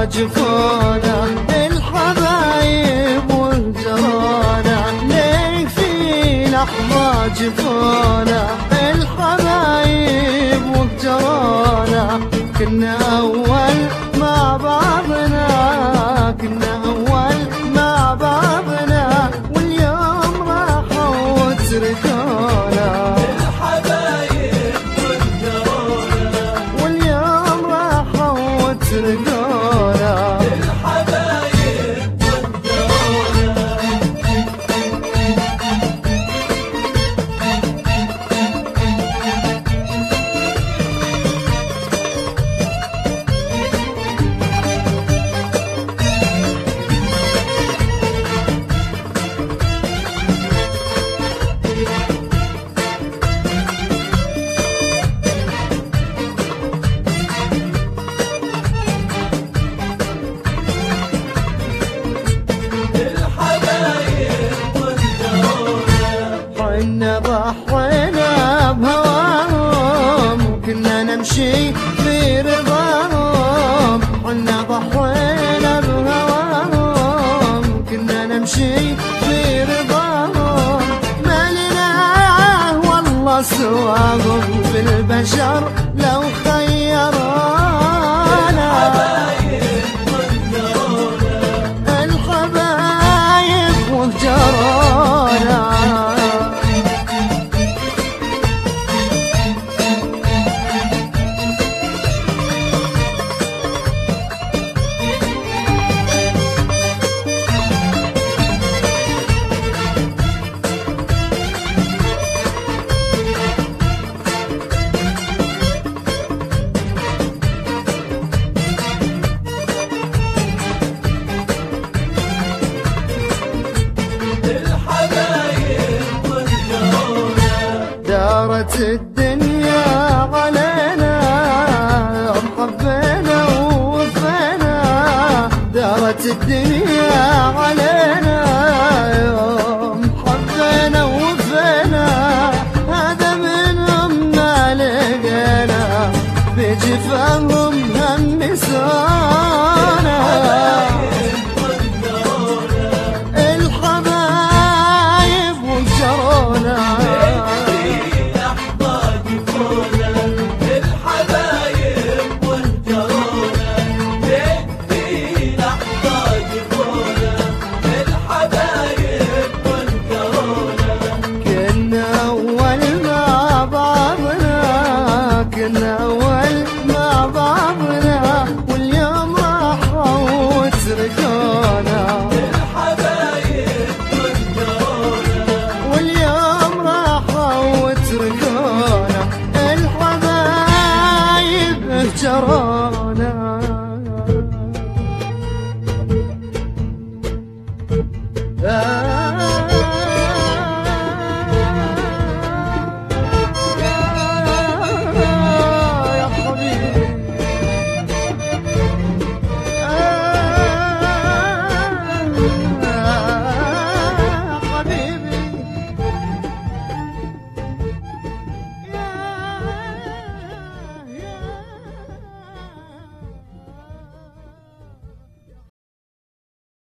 جفونا الحبايب والجرانا، ليه في لحظة جفونا الحبايب والجرانا. كنا أول مع بعضنا، كنا أول مع بعضنا، واليوم راحوا وتركونا الحبايب والجرانا، واليوم راحوا وتركونا الحبايب والجرانا. حنا ضحينا بهواهم، كنا نمشي في رضاهم. حنا ضحينا بهواهم، كنا نمشي في رضاهم. ما لنا والله سواهم في البشر لو خيرونا. الحبايب والجرانا دارت الدنيا علينا، يوم حبينا ووفينا. دارت الدنيا علينا، يوم حبينا ووفينا. هذا منهم ما لقينا بجفاهم